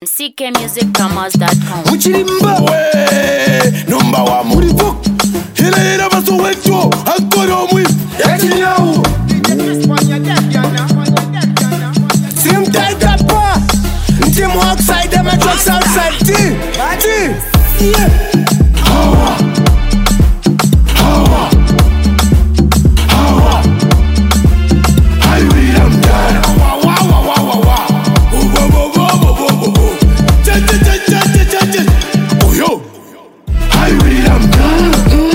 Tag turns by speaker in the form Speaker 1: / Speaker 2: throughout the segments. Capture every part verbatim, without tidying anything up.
Speaker 1: C K music promos dot com.
Speaker 2: Muchirimba we number wa murivo ile ile baso wetu ankoro mwi yakinyawo Sim tight up Team outside them and trucks outside T T yeah Hawa Hawa Hawa I will am done Wa wa wa wa wa wa Wa wa wa wa wa wa wa Cha cha cha cha cha cha cha Oh yo I will am done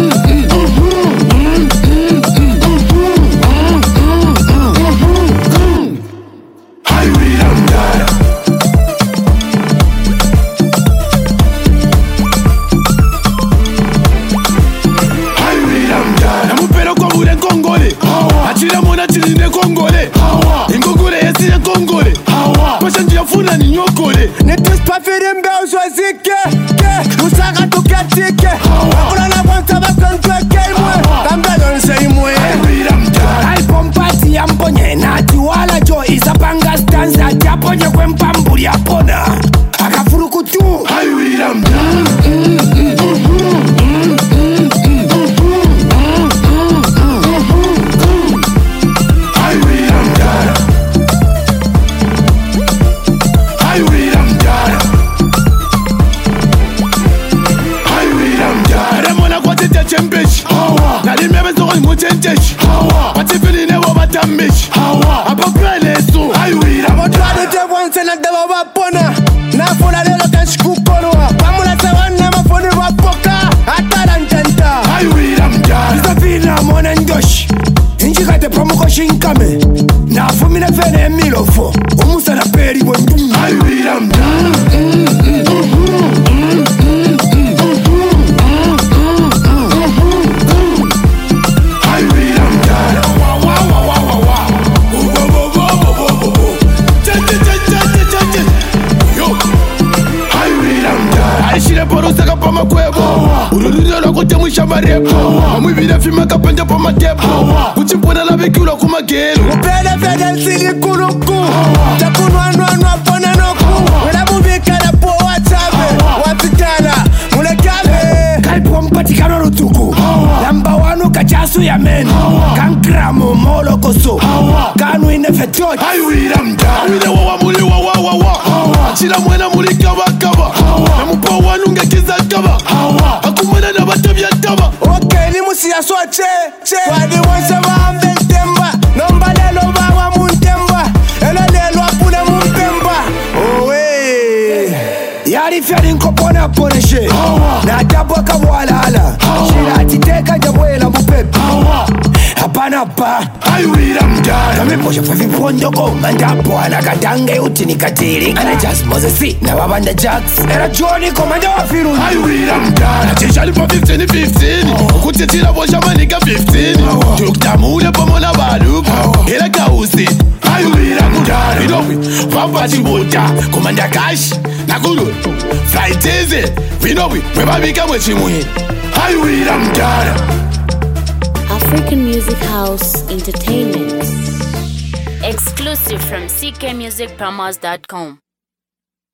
Speaker 2: I will am done Achira mona chirine kongole Ingogore yesi ya kongole Pasha njia funa ni nyokole Netus pafiri mbe uswazike Usaka tukatike Wakula na bonta bakantwe keimwe Kamba donse imwe Hai pompati ya mponye Nati wala jo isapanga stanza Ati aponye kwe mpamburi apona Akafuru kutu Hai wiram done Chembesh na limebe zo mo chenjesh batifili ne wo batamish abapele so aiwira abotwale te bonse na deba bapona na fola lelo kashikukolwa pamula sawana mafoni wapoka atala ntenta aiwira mjara isafina mona ndosh injika te promoko shinkame na fumina fene milofo umusa na peri bondu aiwira mjara Borosaka pa makwebo Ururiro lako temu shamarebo Amwibira fima kapanja pa matebo Kuchimpona la bekula kumagelo Upele fede nsili kuluku Takunu anu anu apona noku Wela mubika na po watabe Wapitala mulekale Kaipo mpatikano rutuku Lamba wanu kachasu ya meni Kankramo molo koso Kanu inefetoji Aiwira mda Awine wawa muli wawa wawa Achila mwena muli kaba kaba Namupa wanu ngekiza kaba Akumana na batabia taba Okay ni musi ya soa che che Wadi wansa wa mbentemba Nomba lelo bawa muntemba Elo lelo apune mumpemba Owe Yari fiari nkopona poneshe Na tabwa kabwala ala Shira atiteka jabwela mupepe Hapana pa Aiwira mdara Kame posha fafi pondoko Mandapo anakatange uti nikatiri Ana just Moses na wabanda jacks Era Johnny komanda wa firu Aiwira mdara Chishali pa fifteen fifteen Kutitira posha manika fifteen Tuktamule pomona baluka Ila kausi Aiwira mdara Idopi Papa chibuta Komanda cash Nakulu Flight easy Vinopi Webabika mwechimui Aiwira mdara
Speaker 1: African Music House Entertainment. Exclusive from C K music promos dot com.